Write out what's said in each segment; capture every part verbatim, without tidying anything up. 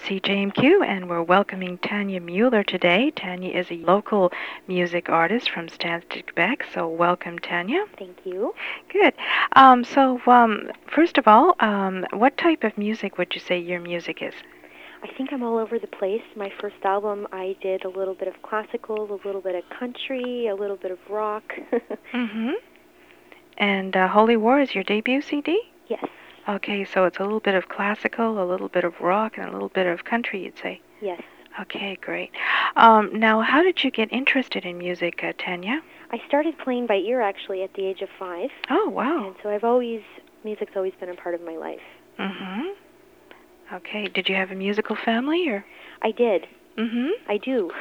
C J M Q, and we're welcoming Tanya Mueller today. Tanya is a local music artist from Stansted, Quebec, so welcome, Tanya. Thank you. Good. Um, so, um, first of all, um, what type of music would you say your music is? I think I'm all over the place. My first album, I did a little bit of classical, a little bit of country, a little bit of rock. Mm-hmm. And uh, Holy War is your debut C D? Yes. Okay, so it's a little bit of classical, a little bit of rock, and a little bit of country, you'd say? Yes. Okay, great. Um, now, how did you get interested in music, uh, Tanya? I started playing by ear, actually, at the age of five. Oh, wow. And so I've always, music's always been a part of my life. Mm-hmm. Okay, did you have a musical family, or? I did. Mm-hmm. I do.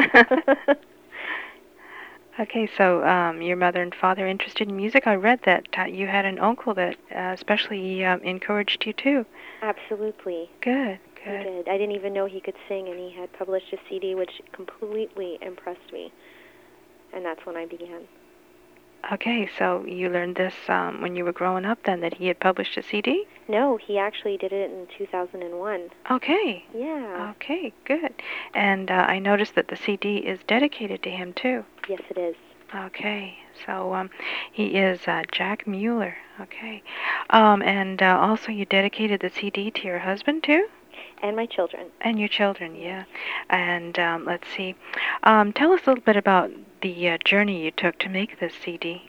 Okay, so um, your mother and father interested in music. I read that uh, you had an uncle that uh, especially um, encouraged you too. Absolutely. Good, good. He did. I didn't even know he could sing, and he had published a C D, which completely impressed me. And that's when I began. Okay, so you learned this um, when you were growing up then, that he had published a C D? No, he actually did it in two thousand one. Okay. Yeah. Okay, good. And uh, I noticed that the C D is dedicated to him too. Yes, it is. Okay, so um, he is uh, Jack Mueller. Okay. Um, and uh, also you dedicated the C D to your husband too? And my children. And your children, yeah. And um, let's see. Um, tell us a little bit about the uh, journey you took to make this C D.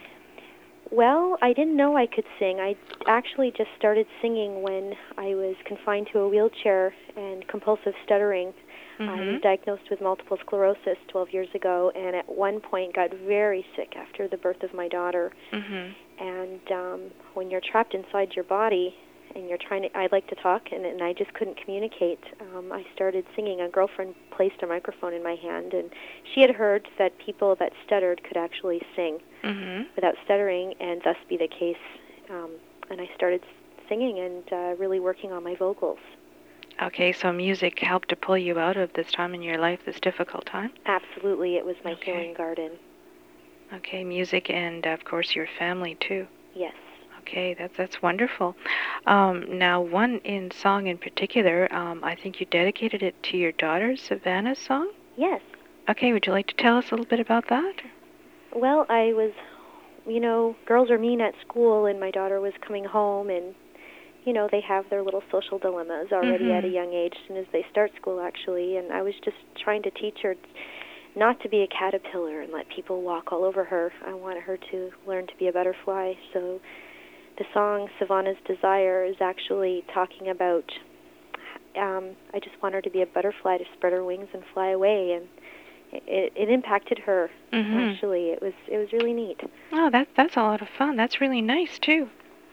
Well, I didn't know I could sing. I actually just started singing when I was confined to a wheelchair and compulsive stuttering. Mm-hmm. I was diagnosed with multiple sclerosis twelve years ago, and at one point got very sick after the birth of my daughter. Mm-hmm. And um, when you're trapped inside your body, and you're trying to, I like to talk, and, and I just couldn't communicate. Um, I started singing. A girlfriend placed a microphone in my hand, and she had heard that people that stuttered could actually sing Mm-hmm. without stuttering, and thus be the case. Um, and I started singing and uh, really working on my vocals. Okay, so music helped to pull you out of this time in your life, this difficult time? Absolutely, it was my Okay. healing garden. Okay, music and, of course, your family, too. Yes. Okay, that's that's wonderful. Um, now, one in song in particular, um, I think you dedicated it to your daughter, Savannah's song? Yes. Okay, would you like to tell us a little bit about that? Well, I was, you know, girls are mean at school, and my daughter was coming home, and, you know, they have their little social dilemmas already Mm-hmm. at a young age, as soon as they start school, actually, and I was just trying to teach her not to be a caterpillar and let people walk all over her. I wanted her to learn to be a butterfly, so the song Savannah's Desire is actually talking about, um, I just want her to be a butterfly, to spread her wings and fly away, and it, it impacted her. Mm-hmm. Actually, it was it was really neat. Oh, that that's a lot of fun. That's really nice too.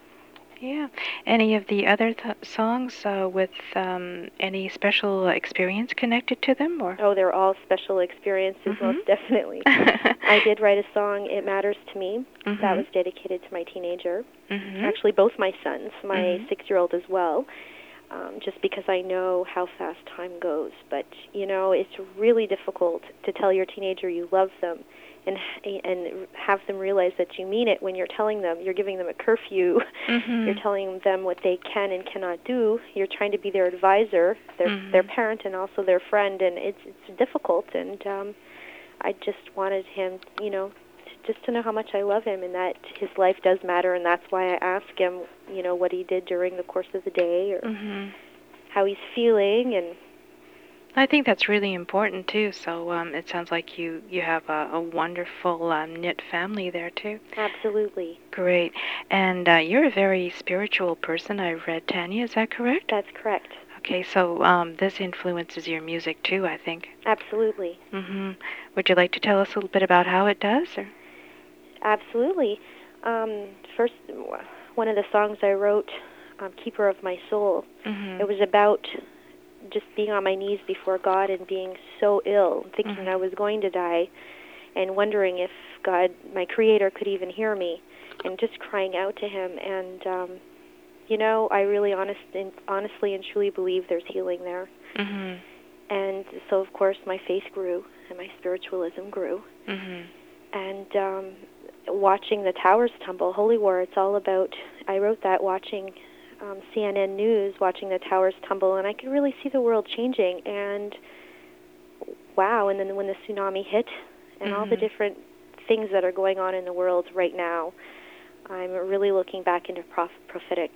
Yeah. Any of the other th- songs uh, with um, any special experience connected to them, or? Oh, they're all special experiences, Mm-hmm. most definitely. I did write a song, It Matters to Me, Mm-hmm. that was dedicated to my teenager. Mm-hmm. Actually, both my sons, my Mm-hmm. six-year-old as well, um, just because I know how fast time goes. But, you know, it's really difficult to tell your teenager you love them and and have them realize that you mean it when you're telling them. You're giving them a curfew. Mm-hmm. You're telling them what they can and cannot do. You're trying to be their advisor, their Mm-hmm. their parent, and also their friend. And it's it's difficult. And um, I just wanted him, you know, to, just to know how much I love him and that his life does matter. And that's why I ask him, you know, what he did during the course of the day, or Mm-hmm. how he's feeling. And I think that's really important too. So um, it sounds like you you have a, a wonderful um, knit family there too. absolutely, Great. And uh, you're a very spiritual person, I've read, Tanya. Is that correct? that's correct. Okay, so um, this influences your music too, I think. Absolutely. Mm-hmm. Would you like to tell us a little bit about how it does? Or? Absolutely. Um, first, one of the songs I wrote, um, Keeper of My Soul, Mm-hmm. it was about just being on my knees before God and being so ill, thinking Mhm. I was going to die, and wondering if God, my Creator, could even hear me, and just crying out to Him. And, um, you know, I really honest and, honestly and truly believe there's healing there. Mm-hmm. And so, of course, my faith grew, and my spiritualism grew. Mm-hmm. And um, watching the towers tumble, Holy War, it's all about, I wrote that watching um, C N N News watching the towers tumble, and I could really see the world changing. And wow, and then when the tsunami hit and mm-hmm. all the different things that are going on in the world right now, I'm really looking back into prof- prophetic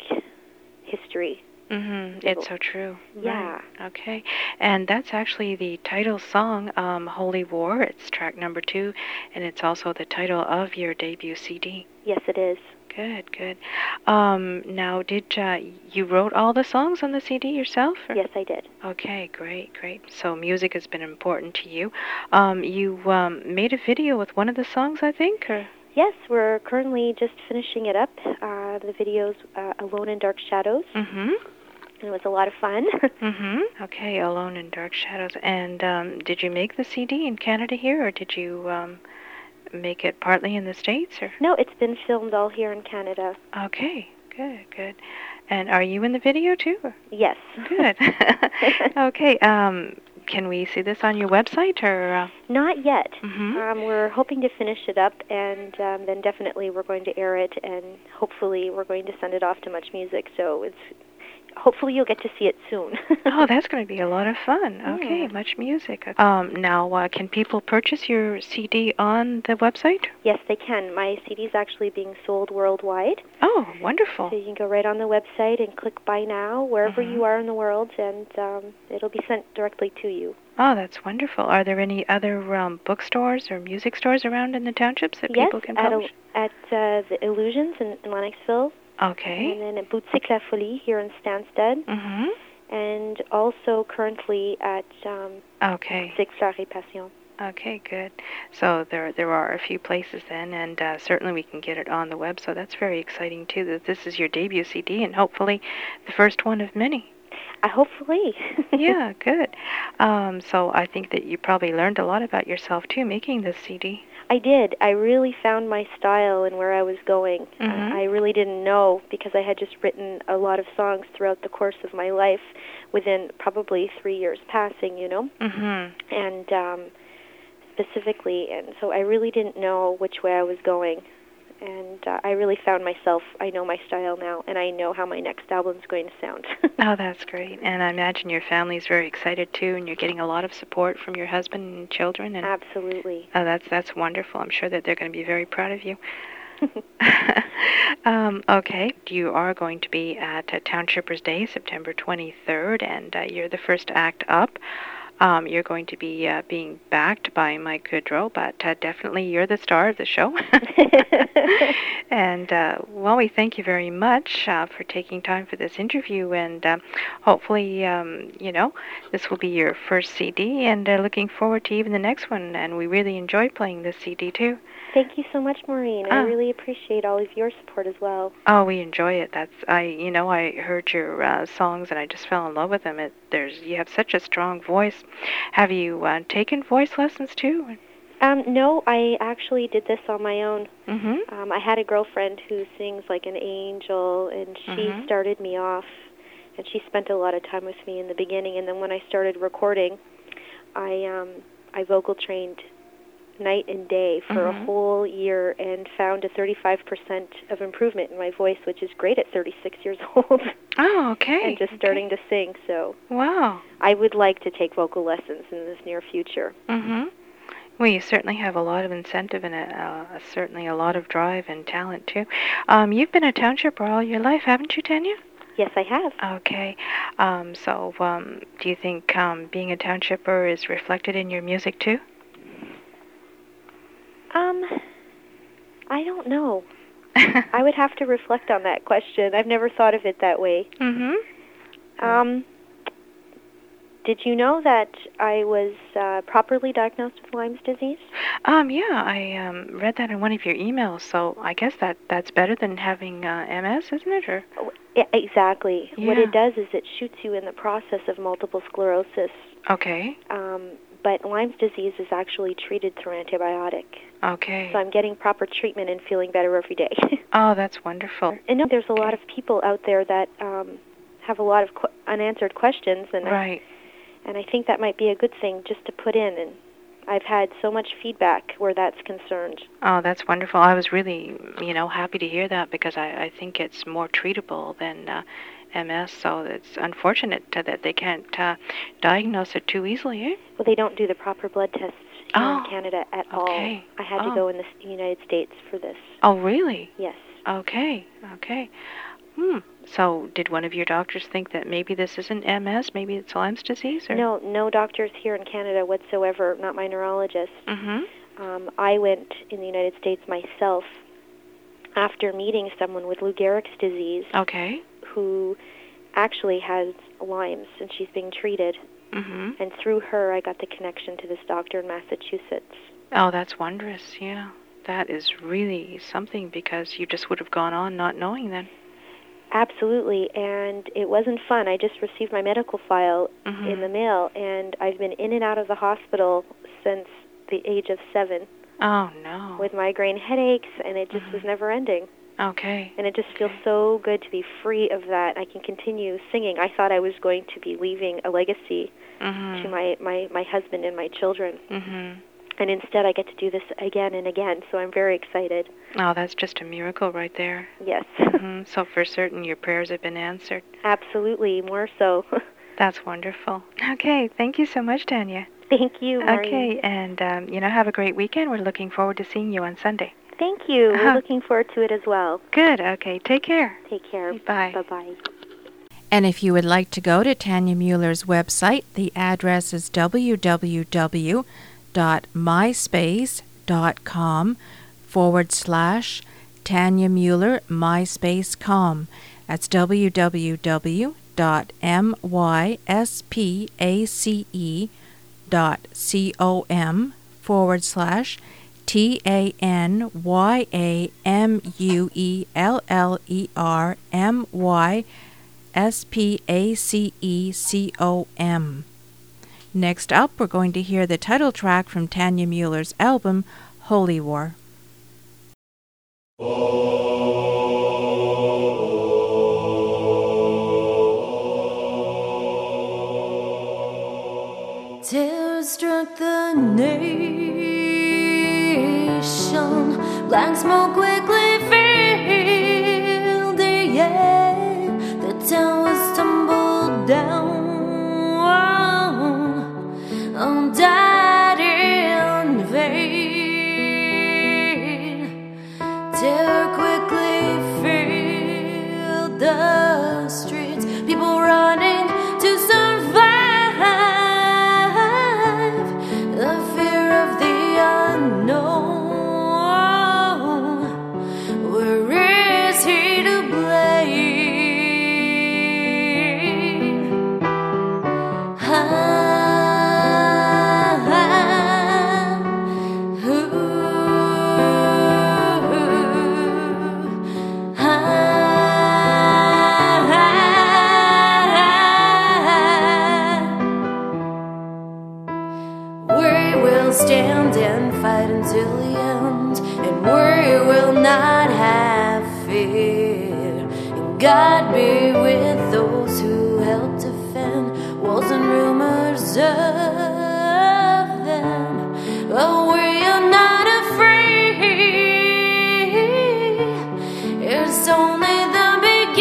history. Mm-hmm. It's so true. Yeah. Right. Okay. And that's actually the title song, um, Holy War. It's track number two, and it's also the title of your debut C D. Yes, it is. Good, good. Um, now, did uh, you wrote all the songs on the C D yourself? Or? Yes, I did. Okay, great, great. So music has been important to you. Um, you um, made a video with one of the songs, I think, or? Yes, we're currently just finishing it up. Uh, the video's uh, Alone in Dark Shadows. Mm-hmm. It was a lot of fun. Mm-hmm. Okay, Alone in Dark Shadows. And um, did you make the C D in Canada here, or did you um, make it partly in the States? Or? No, it's been filmed all here in Canada. Okay, good, good. And are you in the video, too? Or? Yes. Good. Okay, um, can we see this on your website, or? Uh... Not yet. Mm-hmm. Um, we're hoping to finish it up, and um, then definitely we're going to air it, and hopefully we're going to send it off to Much Music, so it's hopefully you'll get to see it soon. Oh, that's going to be a lot of fun. Okay, yeah. Much Music. Um, now, uh, can people purchase your C D on the website? Yes, they can. My C D is actually being sold worldwide. Oh, wonderful. So you can go right on the website and click Buy Now, wherever mm-hmm. you are in the world, and um, it'll be sent directly to you. Oh, that's wonderful. Are there any other um, bookstores or music stores around in the townships that yes, people can publish? Yes, at, at uh, the Illusions in, in Lennoxville. Okay. And then at Boutique La Folie here in Stansted. Mm-hmm. And also currently at um, okay. Six Fleurs et Passion. Okay, good. So there there are a few places then, and uh, certainly we can get it on the web. So that's very exciting, too, that this is your debut C D, and hopefully the first one of many. Uh, hopefully. Yeah, good. Um, so I think that you probably learned a lot about yourself, too, making this C D. I did. I really found my style and where I was going. Mm-hmm. Uh, I really didn't know because I had just written a lot of songs throughout the course of my life within probably three years passing, you know? Mm-hmm. And um, specifically, and so I really didn't know which way I was going. And uh, I really found myself. I know my style now, and I know how my next album's going to sound. Oh, that's great. And I imagine your family's very excited, too, and you're getting a lot of support from your husband and children. And absolutely. Oh, that's that's wonderful. I'm sure that they're going to be very proud of you. um, okay, you are going to be at uh, Townshippers Day, September twenty-third, and uh, you're the first act up. Um, you're going to be uh, being backed by Mike Goodrow, but uh, definitely you're the star of the show. And, uh, well, we thank you very much uh, for taking time for this interview, and uh, hopefully, um, you know, this will be your first C D, and uh, looking forward to even the next one, and we really enjoyed playing this C D, too. Thank you so much, Maureen. Oh. I really appreciate all of your support as well. Oh, we enjoy it. That's I, you know, I heard your uh, songs and I just fell in love with them. It, there's, you have such a strong voice. Have you uh, taken voice lessons too? Um, no, I actually did this on my own. Mm-hmm. Um, I had a girlfriend who sings like an angel, and she mm-hmm. started me off, and she spent a lot of time with me in the beginning. And then when I started recording, I um, I vocal trained night and day for mm-hmm. a whole year and found a thirty-five percent of improvement in my voice, which is great at thirty-six years old. Oh, okay. And just starting okay. to sing, so wow. I would like to take vocal lessons in this near future. Mm-hmm. Well, you certainly have a lot of incentive and a, uh, certainly a lot of drive and talent, too. Um, you've been a townshipper all your life, haven't you, Tanya? Yes, I have. Okay. Um, so um, do you think um, being a townshipper is reflected in your music, too? Um, I don't know. I would have to reflect on that question. I've never thought of it that way. Mm-hmm. Um, did you know that I was uh, properly diagnosed with Lyme's disease? Um, yeah, I um, read that in one of your emails, so I guess that that's better than having uh, M S, isn't it? Or? Oh, yeah, exactly. Yeah. What it does is it shoots you in the process of multiple sclerosis. Okay. Um, but Lyme's disease is actually treated through antibiotic. Okay. So I'm getting proper treatment and feeling better every day. Oh, that's wonderful. And no, there's a okay. lot of people out there that um, have a lot of qu- unanswered questions, and right. I, and I think that might be a good thing just to put in and I've had so much feedback where that's concerned. Oh, that's wonderful. I was really, you know, happy to hear that because I, I think it's more treatable than uh, M S, so it's unfortunate uh, that they can't uh, diagnose it too easily, eh? Well, they don't do the proper blood tests here Oh, in Canada at okay. all. I had Oh. to go in the s- United States for this. Oh, really? Yes. Okay, okay. Hmm. So did one of your doctors think that maybe this isn't M S, maybe it's Lyme's disease? Or? No, no doctors here in Canada whatsoever, not my neurologist. Mm-hmm. Um, I went in the United States myself after meeting someone with Lou Gehrig's disease Okay. who actually has Lyme's, and she's being treated. Mm-hmm. And through her, I got the connection to this doctor in Massachusetts. Oh, that's wondrous, yeah. That is really something because you just would have gone on not knowing then. Absolutely, and it wasn't fun. I just received my medical file Mm-hmm. in the mail, and I've been in and out of the hospital since the age of seven Oh, no. with migraine headaches, and it just Mhm. was never ending. Okay. And it just feels Okay. so good to be free of that. I can continue singing. I thought I was going to be leaving a legacy Mm-hmm. to my, my, my husband and my children. Mm-hmm. And instead I get to do this again and again, so I'm very excited. Oh, that's just a miracle right there. Yes. Mm-hmm. So for certain your prayers have been answered. Absolutely, more so. That's wonderful. Okay, thank you so much, Tanya. Thank you, Maureen. Okay, and um, you know, have a great weekend. We're looking forward to seeing you on Sunday. Thank you. Uh-huh. We're looking forward to it as well. Good. Okay, take care. Take care. Bye. Bye-bye. And if you would like to go to Tanya Mueller's website, the address is www.myspace.com forward slash Tanya Mueller MySpace dot com. That's www.myspace.com forward slash T A N Y A M U E L L E R M Y S P A C E C O M. Next up, we're going to hear the title track from Tanya Mueller's album, Holy War. Terror struck the nation. Black smoke quickly filled the air. The town was tumbled down. Oh, died in vain. Terror quickly filled the streets. People running to survive. The fear of the unknown. Where is he to blame? Ah. Stand and fight until the end, and we will not have fear. And God be with those who help defend walls and rumors of them. But we are not afraid. It's only the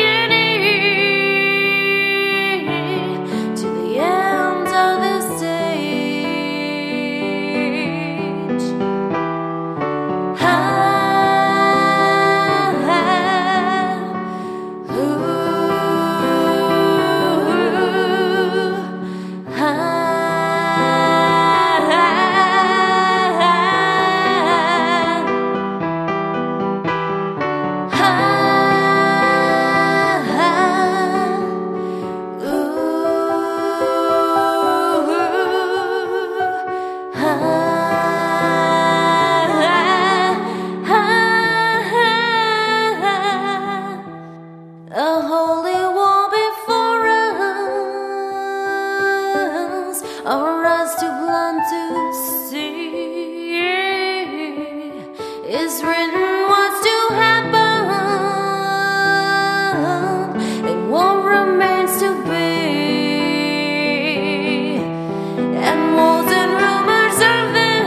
beginning to the end of this day. A holy war before us, our eyes too blind to see. It's written what's to happen, and what remains to be. And wars and rumors of them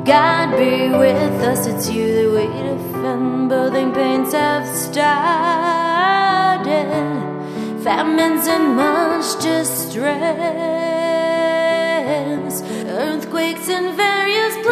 God be with us, it's you that we defend. Birthing pains have started, famines and much distress, earthquakes in various places.